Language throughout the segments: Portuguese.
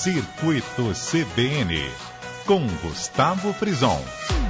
Circuito CBN, com Gustavo Frison.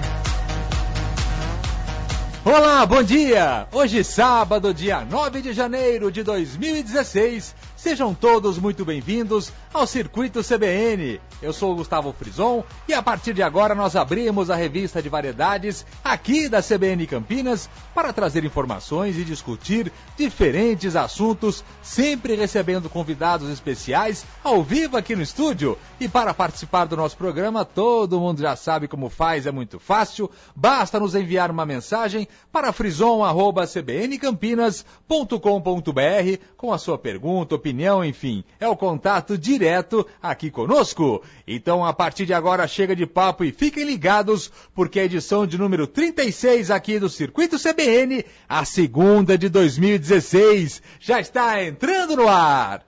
Olá, bom dia! Hoje sábado, dia 9 de janeiro de 2016. Sejam todos muito bem-vindos ao Circuito CBN. Eu sou o Gustavo Frison e a partir de agora nós abrimos a revista de variedades aqui da CBN Campinas para trazer informações e discutir diferentes assuntos, sempre recebendo convidados especiais ao vivo aqui no estúdio. E para participar do nosso programa, todo mundo já sabe como faz, é muito fácil. Basta nos enviar uma mensagem para frison@cbncampinas.com.br com a sua pergunta, opinião, enfim, é o contato direto aqui conosco. Então, a partir de agora, chega de papo e fiquem ligados, porque a edição de número 36 aqui do Circuito CBN, a segunda de 2016, já está entrando no ar.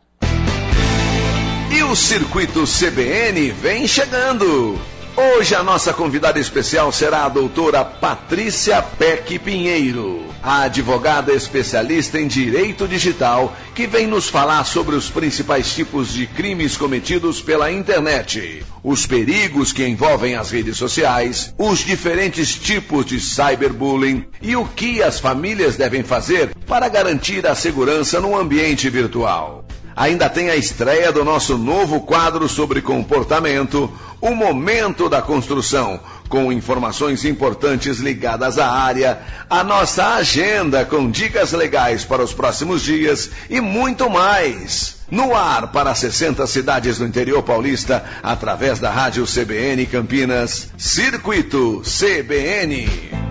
E o Circuito CBN vem chegando. Hoje a nossa convidada especial será a doutora Patrícia Peck Pinheiro, a advogada especialista em direito digital, que vem nos falar sobre os principais tipos de crimes cometidos pela internet, os perigos que envolvem as redes sociais, os diferentes tipos de cyberbullying e o que as famílias devem fazer para garantir a segurança no ambiente virtual. Ainda tem a estreia do nosso novo quadro sobre comportamento, o Momento da Construção, com informações importantes ligadas à área, a nossa agenda com dicas legais para os próximos dias e muito mais. No ar para 60 cidades do interior paulista, através da Rádio CBN Campinas, Circuito CBN.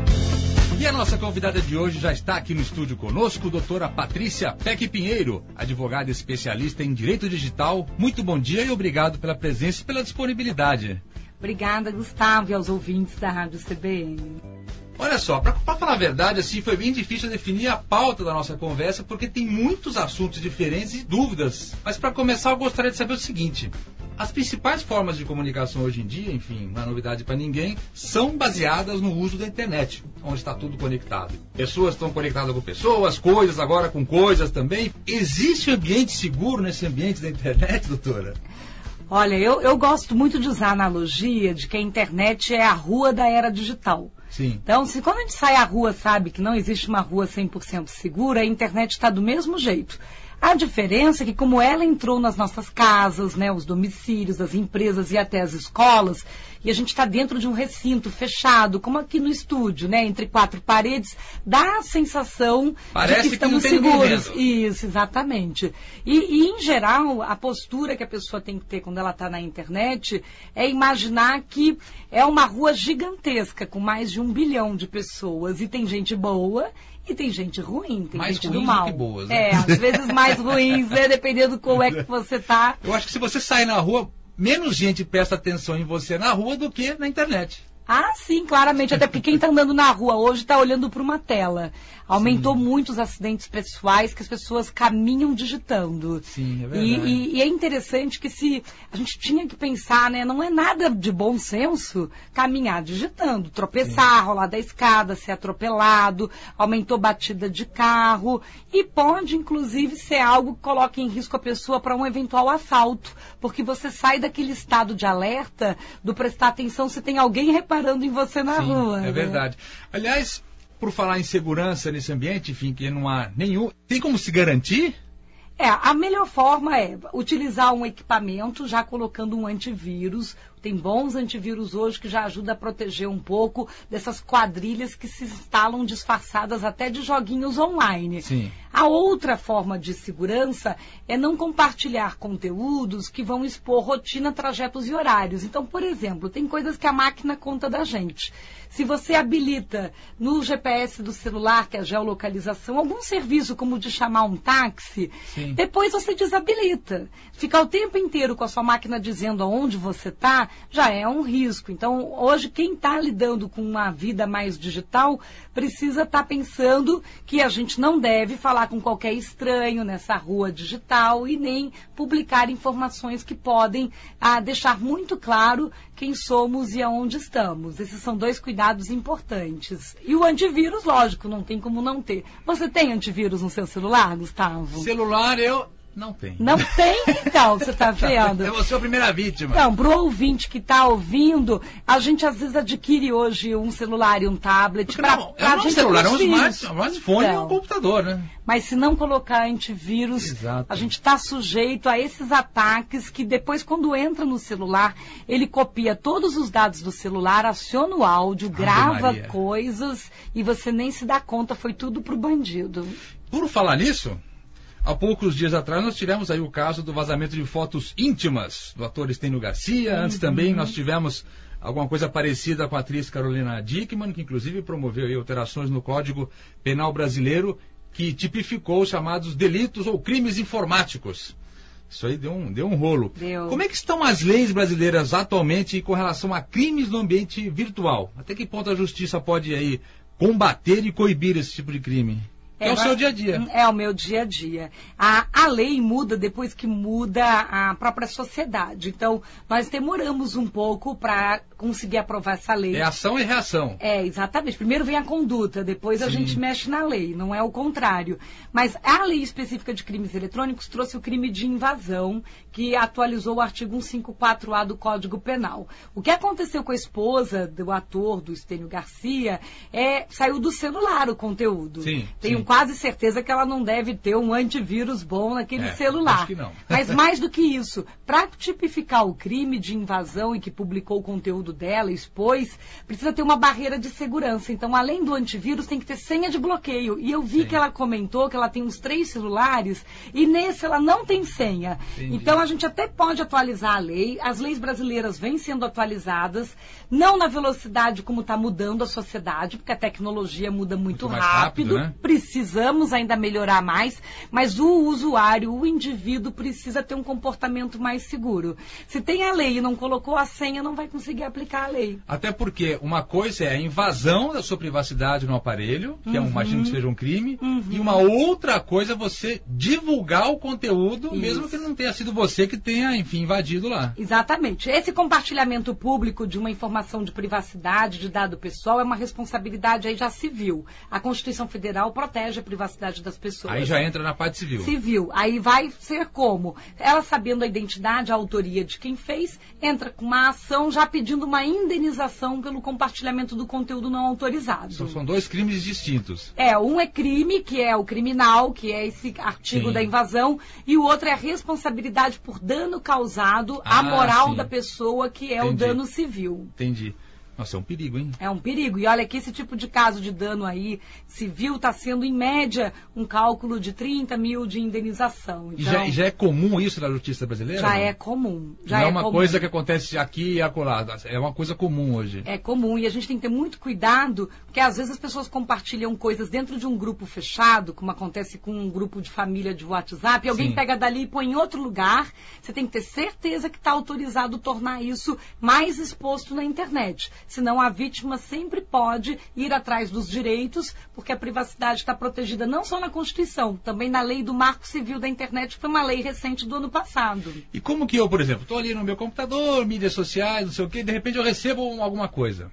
E a nossa convidada de hoje já está aqui no estúdio conosco, doutora Patrícia Peck Pinheiro, advogada especialista em direito digital. Muito bom dia e obrigado pela presença e pela disponibilidade. Obrigada, Gustavo, e aos ouvintes da Rádio CBN. Olha só, para falar a verdade, assim, foi bem difícil definir a pauta da nossa conversa, porque tem muitos assuntos diferentes e dúvidas. Mas para começar, eu gostaria de saber o seguinte: as principais formas de comunicação hoje em dia, enfim, não é novidade para ninguém, são baseadas no uso da internet, onde está tudo conectado. Pessoas estão conectadas com pessoas, coisas agora com coisas também. Existe um ambiente seguro nesse ambiente da internet, doutora? Olha, eu gosto muito de usar a analogia de que a internet é a rua da era digital. Sim. Então, quando a gente sai à rua, sabe que não existe uma rua 100% segura, a internet está do mesmo jeito. A diferença é que, como ela entrou nas nossas casas, né, os domicílios, as empresas e até as escolas, e a gente está dentro de um recinto fechado, como aqui no estúdio, né, entre quatro paredes, dá a sensação Parece de que estamos que não tem seguros. ninguém. Isso, exatamente. E, em geral, a postura que a pessoa tem que ter quando ela está na internet é imaginar que é uma rua gigantesca, com mais de 1 bilhão de pessoas, e tem gente boa e tem gente ruim, tem mais gente do ruins mal. do que boas, né? Às vezes mais ruins, né? Dependendo como é que você tá. Eu acho que se você sair na rua, menos gente presta atenção em você na rua do que na internet. Ah, sim, claramente. Até porque quem está andando na rua hoje está olhando para uma tela. Aumentou muito os acidentes pessoais que as pessoas caminham digitando. Sim, é verdade. E é interessante que se a gente tinha que pensar, né? Não é nada de bom senso caminhar digitando, tropeçar, rolar da escada, ser atropelado, aumentou batida de carro e pode, inclusive, ser algo que coloque em risco a pessoa para um eventual assalto, porque você sai daquele estado de alerta, do prestar atenção se tem alguém reparando em você na rua. É verdade. Aliás, por falar em segurança nesse ambiente, enfim, que não há nenhum... Tem como se garantir? A melhor forma é utilizar um equipamento já colocando um antivírus. Tem bons antivírus hoje que já ajuda a proteger um pouco dessas quadrilhas que se instalam disfarçadas até de joguinhos online. Sim. A outra forma de segurança é não compartilhar conteúdos que vão expor rotina, trajetos e horários. Então, por exemplo, tem coisas que a máquina conta da gente. Se você habilita no GPS do celular, que é a geolocalização, algum serviço como de chamar um táxi, sim, depois você desabilita. Ficar o tempo inteiro com a sua máquina dizendo aonde você está, já é um risco. Então, hoje, quem está lidando com uma vida mais digital precisa estar pensando que a gente não deve falar com qualquer estranho nessa rua digital e nem publicar informações que podem deixar muito claro quem somos e aonde estamos. Esses são dois cuidados importantes. E o antivírus, lógico, não tem como não ter. Você tem antivírus no seu celular, Gustavo? Celular, eu Não tem. Não tem? Então, você está vendo? Eu vou ser a primeira vítima. Então, para o ouvinte que está ouvindo, a gente às vezes adquire hoje um celular e um tablet. É um celular, é um smartphone e um computador, né? Mas se não colocar antivírus, Exato. a gente está sujeito a esses ataques que depois, quando entra no celular, ele copia todos os dados do celular, aciona o áudio, grava coisas e você nem se dá conta, foi tudo pro bandido. Por falar nisso, há poucos dias atrás nós tivemos aí o caso do vazamento de fotos íntimas do ator Estênio Garcia. Antes também nós tivemos alguma coisa parecida com a atriz Carolina Dickmann, que inclusive promoveu aí alterações no Código Penal Brasileiro, que tipificou os chamados delitos ou crimes informáticos. Isso aí deu um rolo. Como é que estão as leis brasileiras atualmente com relação a crimes no ambiente virtual? Até que ponto a justiça pode aí combater e coibir esse tipo de crime? É o seu dia a dia. É o meu dia a dia. A lei muda depois que muda a própria sociedade. Então, nós demoramos um pouco para conseguir aprovar essa lei. É ação e reação. É, exatamente. Primeiro vem a conduta, depois a gente mexe na lei. Não é o contrário. Mas a lei específica de crimes eletrônicos trouxe o crime de invasão, que atualizou o artigo 154A do Código Penal. O que aconteceu com a esposa do ator, do Estênio Garcia, saiu do celular o conteúdo. Tenho quase certeza que ela não deve ter um antivírus bom naquele celular. Acho que não. Mas mais do que isso, para tipificar o crime de invasão e que publicou o conteúdo dela, expôs, precisa ter uma barreira de segurança. Então, além do antivírus, tem que ter senha de bloqueio. E eu vi que ela comentou que ela tem uns 3 celulares e nesse ela não tem senha. Entendi. Então, a gente até pode atualizar a lei. As leis brasileiras vêm sendo atualizadas, não na velocidade como está mudando a sociedade, porque a tecnologia muda muito rápido, né? Precisamos ainda melhorar mais, mas o usuário, o indivíduo, precisa ter um comportamento mais seguro. Se tem a lei e não colocou a senha, não vai conseguir aplicar a lei. Até porque uma coisa é a invasão da sua privacidade no aparelho, que imagino que seja um crime, e uma outra coisa é você divulgar o conteúdo, mesmo que não tenha sido você que tenha, enfim, invadido lá. Exatamente. Esse compartilhamento público de uma informação de privacidade, de dado pessoal, é uma responsabilidade aí já civil. A Constituição Federal protege a privacidade das pessoas. Aí já entra na parte civil. Civil. Aí vai ser como? Ela sabendo a identidade, a autoria de quem fez, entra com uma ação já pedindo uma indenização pelo compartilhamento do conteúdo não autorizado. São 2 crimes distintos. Um é crime, que é o criminal, que é esse artigo da invasão, e o outro é a responsabilidade por dano causado à moral da pessoa, que é o dano civil. Entendi. Nossa, é um perigo, hein? É um perigo. E olha que esse tipo de caso de dano aí civil está sendo, em média, um cálculo de 30 mil de indenização. Então, já é comum isso na justiça brasileira? Já é comum. Não é uma coisa que acontece aqui e acolá. É uma coisa comum hoje. É comum. E a gente tem que ter muito cuidado, porque às vezes as pessoas compartilham coisas dentro de um grupo fechado, como acontece com um grupo de família de WhatsApp, e alguém pega dali e põe em outro lugar. Você tem que ter certeza que está autorizado tornar isso mais exposto na internet. Senão a vítima sempre pode ir atrás dos direitos, porque a privacidade está protegida não só na Constituição, também na lei do Marco Civil da Internet, que foi uma lei recente do ano passado. E como que eu, por exemplo, estou ali no meu computador, mídias sociais, não sei o quê, de repente eu recebo alguma coisa.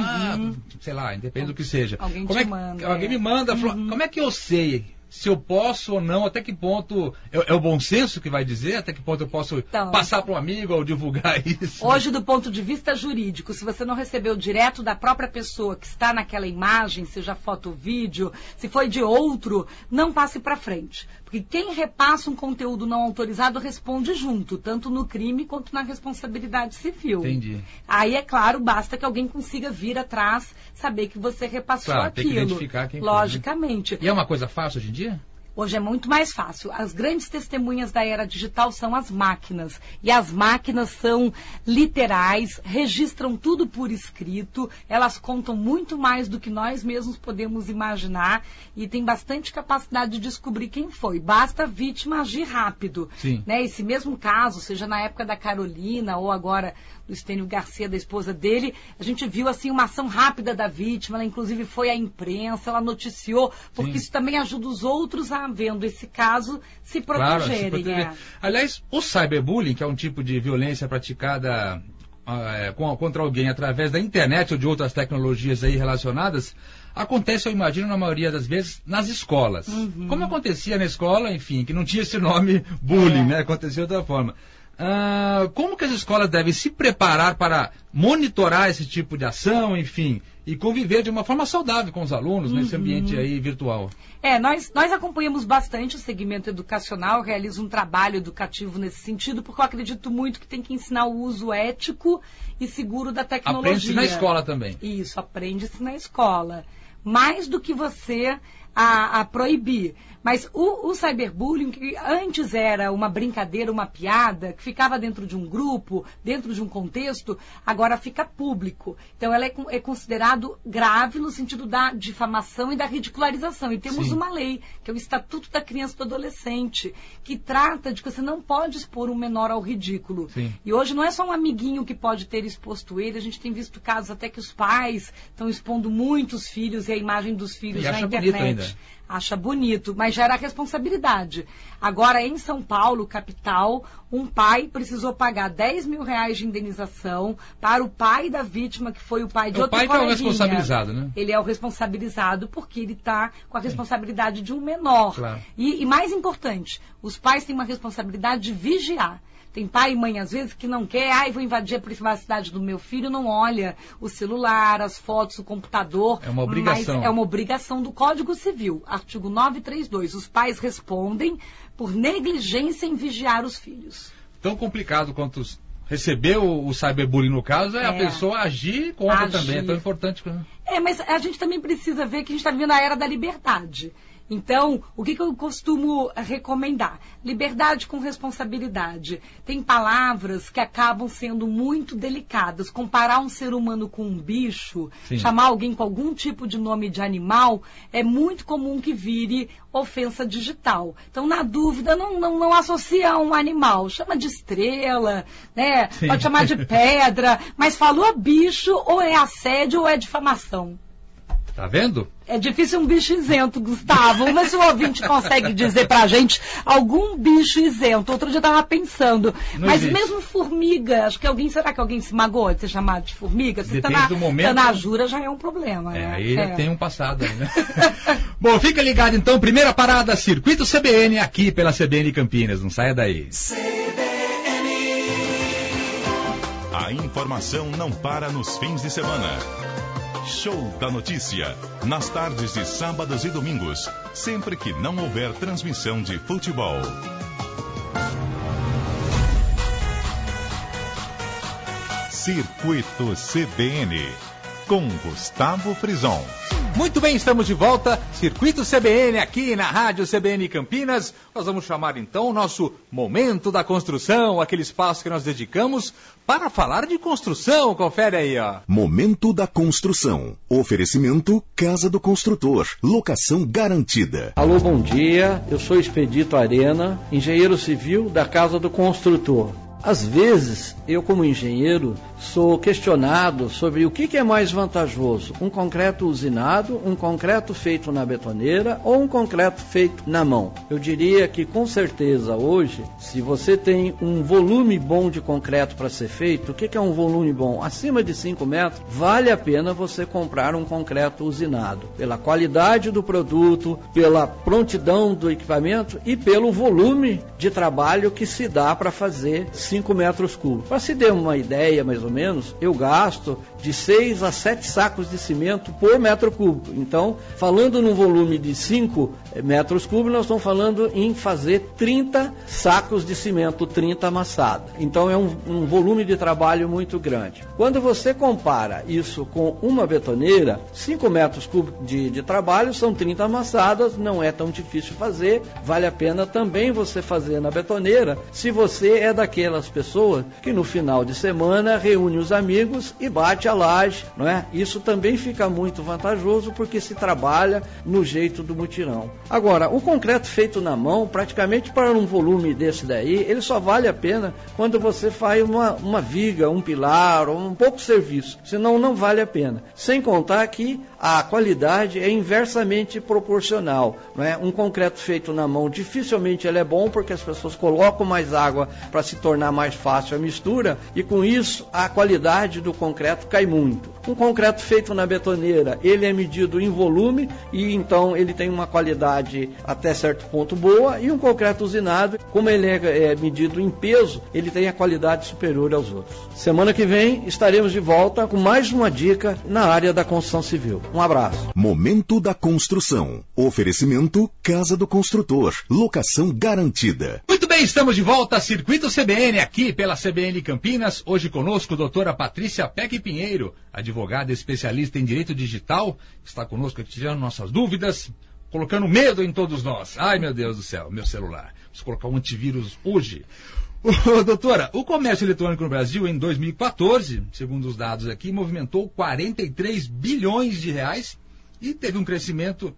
Sei lá, independente do que seja. Alguém alguém me manda, como é que eu sei se eu posso ou não, até que ponto é o bom senso que vai dizer, até que ponto eu posso passar para um amigo ou divulgar isso? Hoje, do ponto de vista jurídico, se você não recebeu direto da própria pessoa que está naquela imagem, seja foto ou vídeo, se foi de outro, não passe para frente. Porque quem repassa um conteúdo não autorizado responde junto, tanto no crime quanto na responsabilidade civil. Entendi. Aí, é claro, basta que alguém consiga vir atrás, saber que você repassou aquilo. Tem que identificar quem logicamente. Foi, né? E é uma coisa fácil hoje em dia? Hoje é muito mais fácil. As grandes testemunhas da era digital são as máquinas. E as máquinas são literais, registram tudo por escrito, elas contam muito mais do que nós mesmos podemos imaginar e tem bastante capacidade de descobrir quem foi. Basta a vítima agir rápido. Né? Esse mesmo caso, seja na época da Carolina ou agora do Estênio Garcia, da esposa dele, a gente viu assim uma ação rápida da vítima, ela inclusive foi à imprensa, ela noticiou, porque isso também ajuda os outros a, vendo esse caso, se protegerem. Claro, aliás, o cyberbullying, que é um tipo de violência praticada contra alguém através da internet ou de outras tecnologias aí relacionadas, acontece, eu imagino, na maioria das vezes, nas escolas. Como acontecia na escola, enfim, que não tinha esse nome bullying, né? Acontecia de outra forma. Como que as escolas devem se preparar para monitorar esse tipo de ação, enfim, e conviver de uma forma saudável com os alunos nesse ambiente aí virtual? Nós acompanhamos bastante o segmento educacional, realizo um trabalho educativo nesse sentido, porque eu acredito muito que tem que ensinar o uso ético e seguro da tecnologia. Aprende-se na escola também. Isso, aprende-se na escola. Mais do que você a proibir. Mas o cyberbullying, que antes era uma brincadeira, uma piada, que ficava dentro de um grupo, dentro de um contexto, agora fica público. Então, ela é considerado grave no sentido da difamação e da ridicularização. E temos uma lei, que é o Estatuto da Criança e do Adolescente, que trata de que você não pode expor um menor ao ridículo. Sim. E hoje não é só um amiguinho que pode ter exposto ele, a gente tem visto casos até que os pais estão expondo muitos filhos e a imagem dos filhos na internet. Acha bonito, mas gera responsabilidade. Agora, em São Paulo, capital, um pai precisou pagar R$10 mil de indenização para o pai da vítima, que foi o pai de outro coleguinha. O pai que é o responsabilizado, né? Ele é o responsabilizado porque ele está com a responsabilidade de um menor. Claro. E mais importante, os pais têm uma responsabilidade de vigiar. Tem pai e mãe, às vezes, que não quer, vou invadir a privacidade do meu filho, não olha o celular, as fotos, o computador. É uma obrigação. Mas é uma obrigação do Código Civil, artigo 932. Os pais respondem por negligência em vigiar os filhos. Tão complicado quanto receber o cyberbullying, no caso, é a pessoa agir contra também. É tão importante. Mas a gente também precisa ver que a gente está vivendo a era da liberdade. Então, o que eu costumo recomendar? Liberdade com responsabilidade. Tem palavras que acabam sendo muito delicadas. Comparar um ser humano com um bicho, chamar alguém com algum tipo de nome de animal, é muito comum que vire ofensa digital. Então, na dúvida, não associa a um animal. Chama de estrela, né? Pode chamar de pedra, mas falou bicho, ou é assédio ou é difamação. Tá vendo? É difícil um bicho isento, Gustavo. Vamos ver se o ouvinte consegue dizer pra gente algum bicho isento. Outro dia eu tava pensando, mas mesmo formiga, acho que será que alguém se magoou de ser chamado de formiga? Se Depende do momento. Na jura já é um problema, né? Aí tem um passado aí, né? Bom, fica ligado então, primeira parada, Circuito CBN, aqui pela CBN Campinas. Não saia daí. A informação não para nos fins de semana. Show da Notícia, nas tardes de sábados e domingos, sempre que não houver transmissão de futebol. Circuito CBN, com Gustavo Frison. Muito bem, estamos de volta, Circuito CBN aqui na Rádio CBN Campinas. Nós vamos chamar então o nosso Momento da Construção, aquele espaço que nós dedicamos para falar de construção. Confere aí, ó. Momento da Construção. Oferecimento Casa do Construtor. Locação garantida. Alô, bom dia. Eu sou Expedito Arena, engenheiro civil da Casa do Construtor. Às vezes, eu como engenheiro, sou questionado sobre o que é mais vantajoso, um concreto usinado, um concreto feito na betoneira ou um concreto feito na mão. Eu diria que com certeza hoje, se você tem um volume bom de concreto para ser feito, o que é um volume bom? Acima de 5 metros, vale a pena você comprar um concreto usinado, pela qualidade do produto, pela prontidão do equipamento e pelo volume de trabalho que se dá para fazer 5 metros cúbicos. Para se ter uma ideia, mais ou menos, eu gasto de 6 a 7 sacos de cimento por metro cúbico. Então, falando num volume de 5 metros cúbicos, nós estamos falando em fazer 30 sacos de cimento, 30 amassadas. Então, é um volume de trabalho muito grande. Quando você compara isso com uma betoneira, 5 metros cúbicos de trabalho são 30 amassadas, não é tão difícil fazer, vale a pena também você fazer na betoneira, se você é daquelas pessoas que no final de semana reúne os amigos e bate a laje, não é? Isso também fica muito vantajoso porque se trabalha no jeito do mutirão. Agora, o concreto feito na mão, praticamente para um volume desse daí, ele só vale a pena quando você faz uma viga, um pilar ou um pouco de serviço, senão não vale a pena. Sem contar que a qualidade é inversamente proporcional. Não é? Um concreto feito na mão, dificilmente ele é bom, porque as pessoas colocam mais água para se tornar mais fácil a mistura, e com isso a qualidade do concreto cai muito. Um concreto feito na betoneira, ele é medido em volume, e então ele tem uma qualidade até certo ponto boa, e um concreto usinado, como ele é medido em peso, ele tem a qualidade superior aos outros. Semana que vem estaremos de volta com mais uma dica na área da construção civil. Um abraço. Momento da construção. Oferecimento Casa do Construtor. Locação garantida. Muito bem, estamos de volta, Circuito CBN, aqui pela CBN Campinas. Hoje conosco, doutora Patrícia Peck Pinheiro, advogada especialista em direito digital, está conosco aqui tirando nossas dúvidas, colocando medo em todos nós. Ai, meu Deus do céu, meu celular. Preciso colocar um antivírus hoje. Doutora, o comércio eletrônico no Brasil em 2014, segundo os dados aqui, movimentou 43 bilhões de reais e teve um crescimento,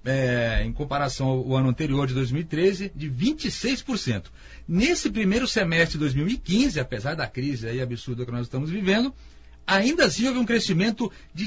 em comparação ao ano anterior de 2013, de 26%. Nesse primeiro semestre de 2015, apesar da crise aí absurda que nós estamos vivendo, ainda assim houve um crescimento de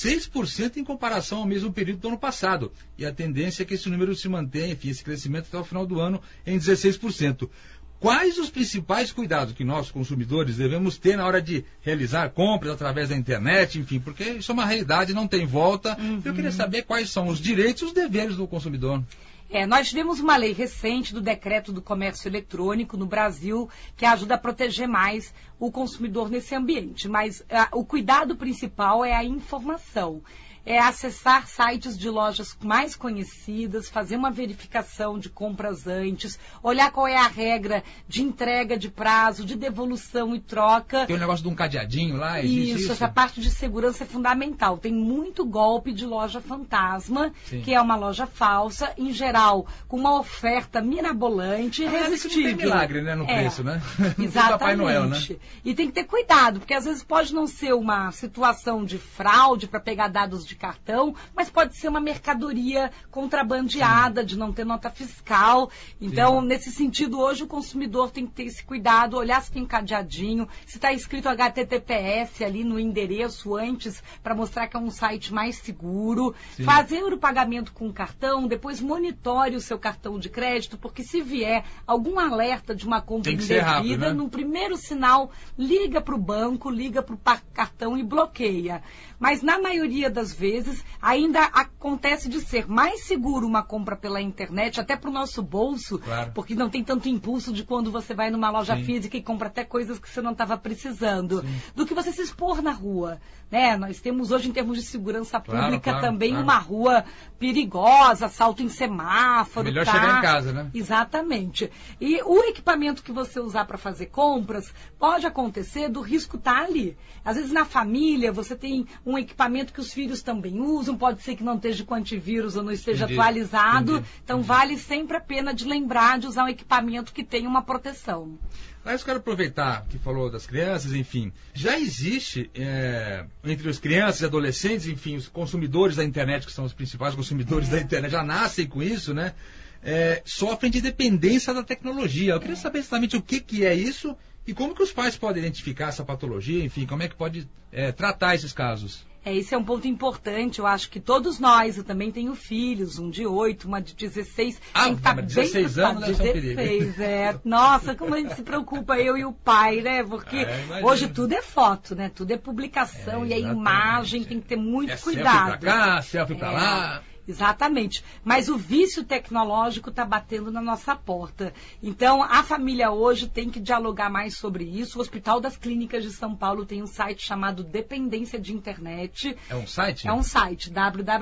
16% em comparação ao mesmo período do ano passado. E a tendência é que esse número se mantenha, enfim, esse crescimento até o final do ano em 16%. Quais os principais cuidados que nós, consumidores, devemos ter na hora de realizar compras através da internet, enfim, porque isso é uma realidade, não tem volta. Eu queria saber quais são os direitos e os deveres do consumidor. Nós tivemos uma lei recente do decreto do comércio eletrônico no Brasil que ajuda a proteger mais o consumidor nesse ambiente. Mas o cuidado principal é a informação. É acessar sites de lojas mais conhecidas, fazer uma verificação de compras antes, olhar qual é a regra de entrega de prazo, de devolução e troca. Tem um negócio de um cadeadinho lá? Isso, essa parte de segurança é fundamental. Tem muito golpe de loja fantasma, Sim. que é uma loja falsa, em geral, com uma oferta mirabolante e irresistível. Não tem milagre, né, no preço, né? Exatamente. Papai Noel, né? E tem que ter cuidado, porque às vezes pode não ser uma situação de fraude para pegar dados de cartão, mas pode ser uma mercadoria contrabandeada, de não ter nota fiscal. Então, nesse sentido, hoje o consumidor tem que ter esse cuidado, olhar se tem cadeadinho, se está escrito HTTPS ali no endereço antes, para mostrar que é um site mais seguro. Sim. Fazer o pagamento com cartão, depois monitore o seu cartão de crédito, porque se vier algum alerta de uma compra indevida, rápido, né? No primeiro sinal, liga para o banco, liga para o cartão e bloqueia. Mas na maioria das vezes, ainda acontece de ser mais seguro uma compra pela internet, até para o nosso bolso, claro, porque não tem tanto impulso de quando você vai numa loja Sim. física e compra até coisas que você não estava precisando, Sim. do que você se expor na rua. Né? Nós temos hoje, em termos de segurança pública, claro, também claro. uma rua perigosa, assalto em semáforo. Melhor chegar em casa, né? Exatamente. E o equipamento que você usar para fazer compras, pode acontecer do risco estar ali. Às vezes na família você tem um equipamento que os filhos também usam, pode ser que não esteja com antivírus ou não esteja atualizado. Então vale sempre a pena de lembrar de usar um equipamento que tenha uma proteção. Mas eu quero aproveitar que falou das crianças, enfim, já existe entre as crianças e adolescentes, enfim, os consumidores da internet, que são os principais consumidores da internet, já nascem com isso, né? Sofrem de dependência da tecnologia. Eu queria saber exatamente o que é isso e como que os pais podem identificar essa patologia, enfim, como é que pode tratar esses casos. Esse é um ponto importante. Eu acho que todos nós, eu também tenho filhos, um de 8, uma de 16. Tem que estar 16 anos, deve ser um perigo. 16, Nossa, como a gente se preocupa, eu e o pai, né? Porque hoje tudo é foto, né? Tudo é publicação e a imagem tem que ter muito cuidado. Selfie pra cá, selfie pra lá. Exatamente. Mas o vício tecnológico está batendo na nossa porta. Então, a família hoje tem que dialogar mais sobre isso. O Hospital das Clínicas de São Paulo tem um site chamado Dependência de Internet. É um site? É um site,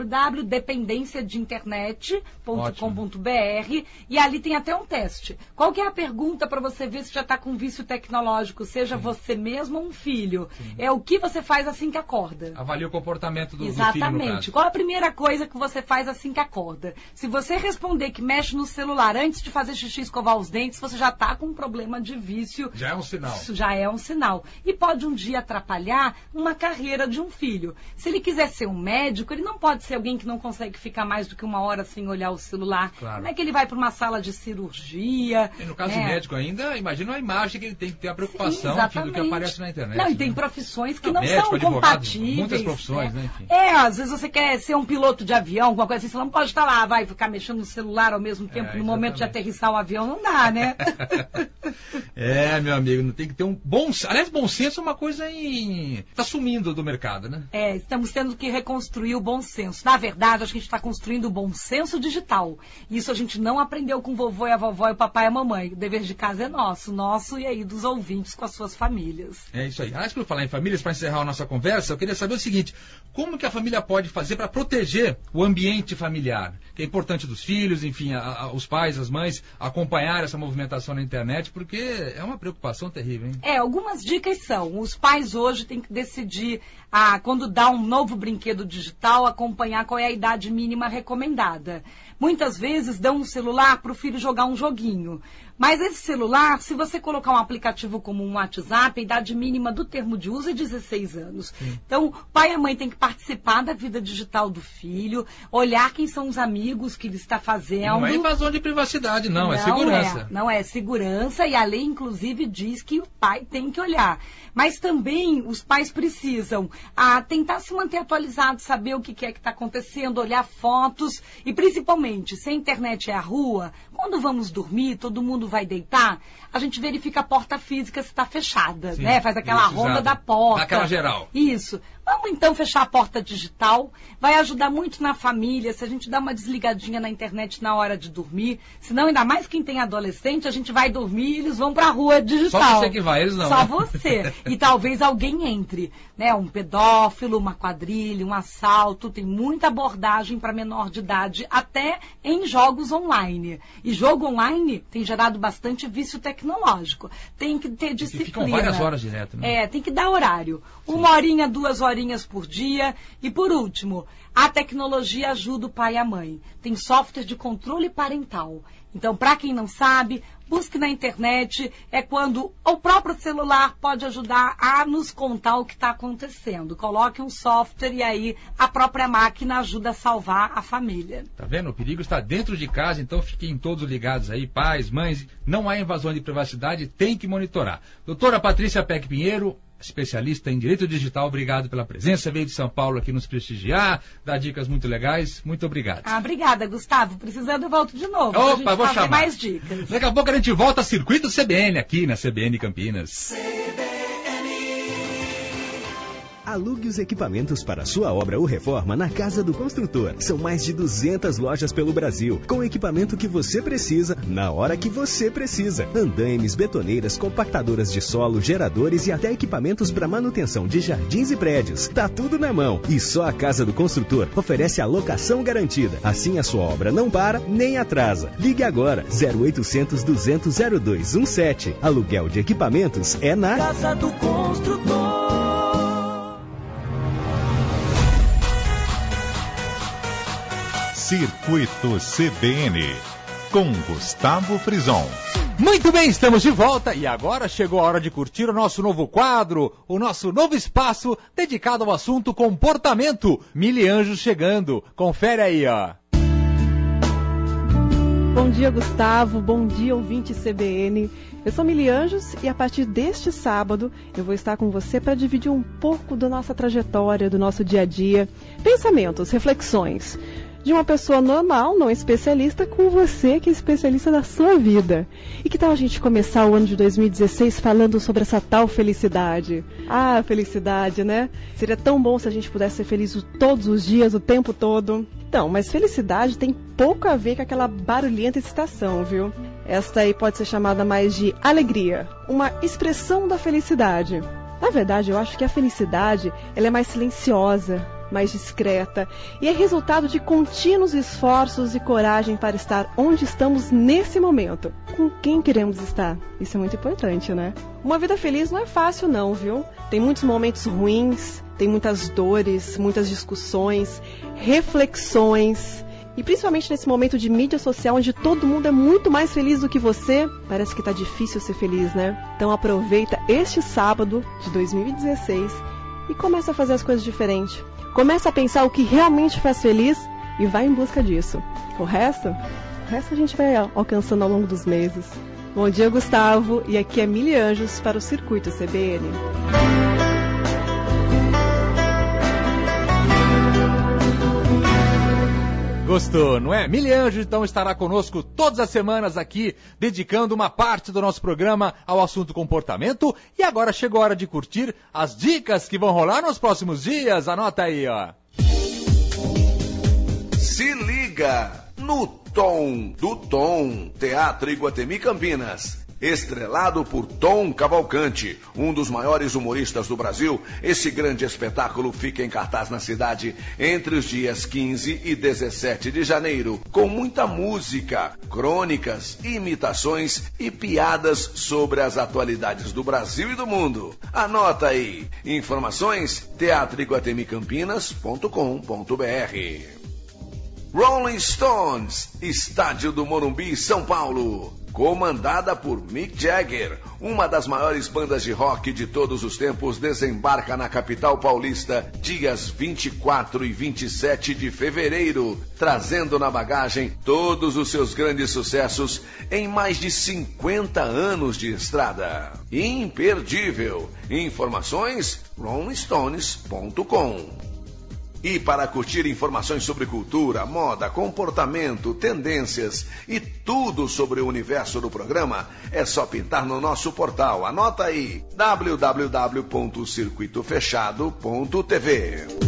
www.dependenciadeinternet.com.br, e ali tem até um teste. Qual que é a pergunta para você ver se já está com vício tecnológico, seja você mesmo ou um filho? Sim. É o que você faz assim que acorda. Avalia o comportamento do filho, no Exatamente. caso. Qual a primeira coisa que você faz faz assim que acorda. Se você responder que mexe no celular antes de fazer xixi e escovar os dentes, você já está com um problema de vício. Já é um sinal. Isso já é um sinal. E pode um dia atrapalhar uma carreira de um filho. Se ele quiser ser um médico, ele não pode ser alguém que não consegue ficar mais do que 1 hora sem olhar o celular. Claro. Como é que ele vai para uma sala de cirurgia? E no caso do médico ainda, imagina a imagem que ele tem que ter a preocupação do que aparece na internet. Não, e tem profissões que não médico, são advogado, compatíveis. muitas profissões, né? Enfim. Às vezes você quer ser um piloto de avião, alguma coisa assim, você não pode estar lá, vai ficar mexendo no celular ao mesmo tempo, no momento de aterrissar o avião, não dá, né? Meu amigo, não tem que ter um bom... Aliás, bom senso é uma coisa tá sumindo do mercado, né? Estamos tendo que reconstruir o bom senso. Na verdade, acho que a gente está construindo o bom senso digital. Isso a gente não aprendeu com o vovô e a vovó e o papai e a mamãe. O dever de casa é nosso e aí dos ouvintes com as suas famílias. É isso aí. Aliás, por falar em famílias, para encerrar a nossa conversa, eu queria saber o seguinte, como que a família pode fazer para proteger o ambiente familiar? Que é importante dos filhos, enfim, os pais, as mães, acompanhar essa movimentação na internet, porque é uma preocupação terrível, hein? Algumas dicas são, os pais hoje têm que decidir, quando dá um novo brinquedo digital, acompanhar qual é a idade mínima recomendada. Muitas vezes dão um celular para o filho jogar um joguinho. Mas esse celular, se você colocar um aplicativo como um WhatsApp, a idade mínima do termo de uso é 16 anos. Sim. Então, o pai e a mãe têm que participar da vida digital do filho, olhar quem são os amigos que ele está fazendo. Não é invasão de privacidade, não é segurança. Não é segurança, e a lei, inclusive, diz que o pai tem que olhar. Mas também os pais precisam tentar se manter atualizados, saber o que é que está acontecendo, olhar fotos, e principalmente, se a internet é a rua, quando vamos dormir, todo mundo vai deitar, a gente verifica a porta física se está fechada, sim, né? Faz aquela ronda da porta. Aquela geral. Isso. Vamos então fechar a porta digital, vai ajudar muito na família, se a gente dá uma desligadinha na internet na hora de dormir, senão ainda mais quem tem adolescente, a gente vai dormir e eles vão para a rua digital. Só você que vai, eles não. Só você. E talvez alguém entre, né? Um pedófilo, uma quadrilha, um assalto, tem muita abordagem para menor de idade, até em jogos online. E jogo online tem gerado bastante vício tecnológico. Tem que ter disciplina. E ficam várias horas direto, né? Tem que dar horário. Sim. 1 horinha, 2 horinhas por dia. E por último, a tecnologia ajuda o pai e a mãe. Tem software de controle parental. Então, para quem não sabe, busque na internet, é quando o próprio celular pode ajudar a nos contar o que está acontecendo. Coloque um software e aí a própria máquina ajuda a salvar a família. Tá vendo? O perigo está dentro de casa, então fiquem todos ligados aí, pais, mães. Não há invasão de privacidade, tem que monitorar. Doutora Patrícia Peck Pinheiro, especialista em direito digital, obrigado pela presença, veio de São Paulo aqui nos prestigiar, dar dicas muito legais, muito obrigado. Obrigada, Gustavo, precisando eu volto de novo. Opa, vou chamar. Mais dicas. Daqui a pouco a gente volta a Circuito CBN aqui na CBN Campinas. Alugue os equipamentos para sua obra ou reforma na Casa do Construtor. São mais de 200 lojas pelo Brasil, com o equipamento que você precisa, na hora que você precisa. Andaimes, betoneiras, compactadoras de solo, geradores e até equipamentos para manutenção de jardins e prédios. Tá tudo na mão. E só a Casa do Construtor oferece a locação garantida. Assim a sua obra não para nem atrasa. Ligue agora, 0800 200 0217. Aluguel de equipamentos é na Casa do Construtor. Circuito CBN, com Gustavo Frison. Muito bem, estamos de volta e agora chegou a hora de curtir o nosso novo quadro, o nosso novo espaço dedicado ao assunto comportamento. Mili Anjos chegando, confere aí, ó. Bom dia, Gustavo, bom dia, ouvinte CBN. Eu sou Mili Anjos e a partir deste sábado eu vou estar com você para dividir um pouco da nossa trajetória, do nosso dia a dia, pensamentos, reflexões de uma pessoa normal, não especialista, com você que é especialista da sua vida. E que tal a gente começar o ano de 2016 falando sobre essa tal felicidade? Ah, felicidade, né? Seria tão bom se a gente pudesse ser feliz todos os dias, o tempo todo. Então, mas felicidade tem pouco a ver com aquela barulhenta excitação, viu? Esta aí pode ser chamada mais de alegria, uma expressão da felicidade. Na verdade, eu acho que a felicidade ela é mais silenciosa, mais discreta e é resultado de contínuos esforços e coragem para estar onde estamos nesse momento, com quem queremos estar. Isso é muito importante, né? Uma vida feliz não é fácil não, viu? Tem muitos momentos ruins, tem muitas dores, muitas discussões, reflexões E principalmente nesse momento de mídia social, onde todo mundo é muito mais feliz do que você, parece que tá difícil ser feliz, né? Então aproveita este sábado de 2016 e começa a fazer as coisas diferentes. Começa a pensar o que realmente faz feliz e vai em busca disso. O resto a gente vai alcançando ao longo dos meses. Bom dia, Gustavo, e aqui é Mili Anjos para o Circuito CBN. Gostou, não é? Mili Anjos, então, estará conosco todas as semanas aqui, dedicando uma parte do nosso programa ao assunto comportamento. E agora chegou a hora de curtir as dicas que vão rolar nos próximos dias. Anota aí, ó. Se liga no Tom do Tom, Teatro Iguatemi Campinas. Estrelado por Tom Cavalcante, um dos maiores humoristas do Brasil, esse grande espetáculo fica em cartaz na cidade entre os dias 15 e 17 de janeiro, com muita música, crônicas, imitações e piadas sobre as atualidades do Brasil e do mundo. Anota aí. Informações: teatroiguatemicampinas.com.br. Rolling Stones, Estádio do Morumbi, São Paulo. Comandada por Mick Jagger, uma das maiores bandas de rock de todos os tempos, desembarca na capital paulista dias 24 e 27 de fevereiro, trazendo na bagagem todos os seus grandes sucessos em mais de 50 anos de estrada. Imperdível. Informações: rollingstones.com. E para curtir informações sobre cultura, moda, comportamento, tendências e tudo sobre o universo do programa, é só pintar no nosso portal. Anota aí: www.circuitofechado.tv.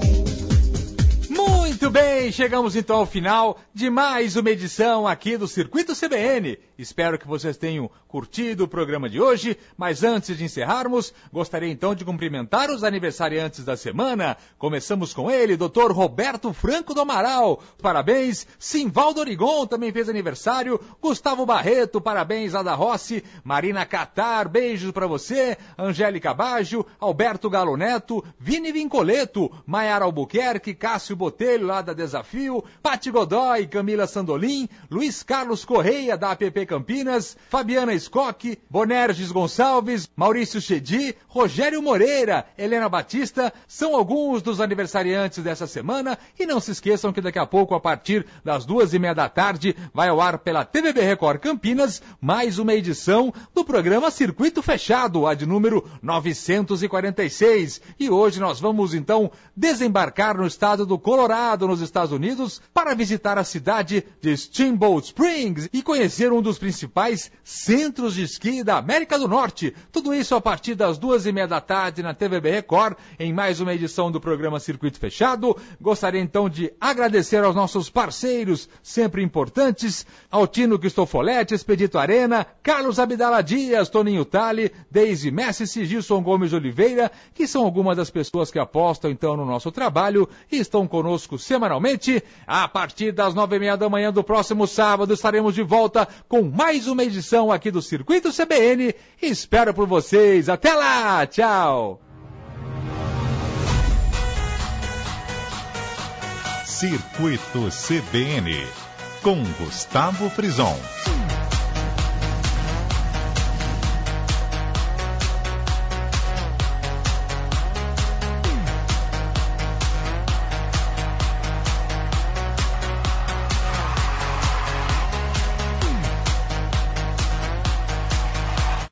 Muito bem, chegamos então ao final de mais uma edição aqui do Circuito CBN. Espero que vocês tenham curtido o programa de hoje, mas antes de encerrarmos, gostaria então de cumprimentar os aniversariantes da semana. Começamos com ele, Dr. Roberto Franco do Amaral. Parabéns. Simvaldo Origon também fez aniversário. Gustavo Barreto, parabéns. Ada Rossi, Marina Catar, beijos pra você. Angélica Baggio, Alberto Galo Neto, Vini Vincoleto, Maiara Albuquerque, Cássio Botelho lá da Desafio, Pati Godoy, Camila Sandolim, Luiz Carlos Correia da APP Campinas, Fabiana Scocchi, Bonerges Gonçalves, Maurício Chedi, Rogério Moreira, Helena Batista, são alguns dos aniversariantes dessa semana. E não se esqueçam que daqui a pouco, a partir das 2:30 da tarde, vai ao ar pela TVB Record Campinas mais uma edição do programa Circuito Fechado, a de número 946. E hoje nós vamos então desembarcar no estado do Colorado, nos Estados Unidos, para visitar a cidade de Steamboat Springs e conhecer um dos principais centros de esqui da América do Norte. Tudo isso a partir das 2:30 da tarde na TVB Record, em mais uma edição do programa Circuito Fechado. Gostaria então de agradecer aos nossos parceiros, sempre importantes, Altino Cristofoletti, Expedito Arena, Carlos Abdala Dias, Toninho Tali, Deise Messi, Gilson Gomes de Oliveira, que são algumas das pessoas que apostam então no nosso trabalho e estão conosco semanalmente. A partir das 9:30 da manhã do próximo sábado estaremos de volta com mais uma edição aqui do Circuito CBN. Espero por vocês. Até lá! Tchau! Circuito CBN com Gustavo Frison.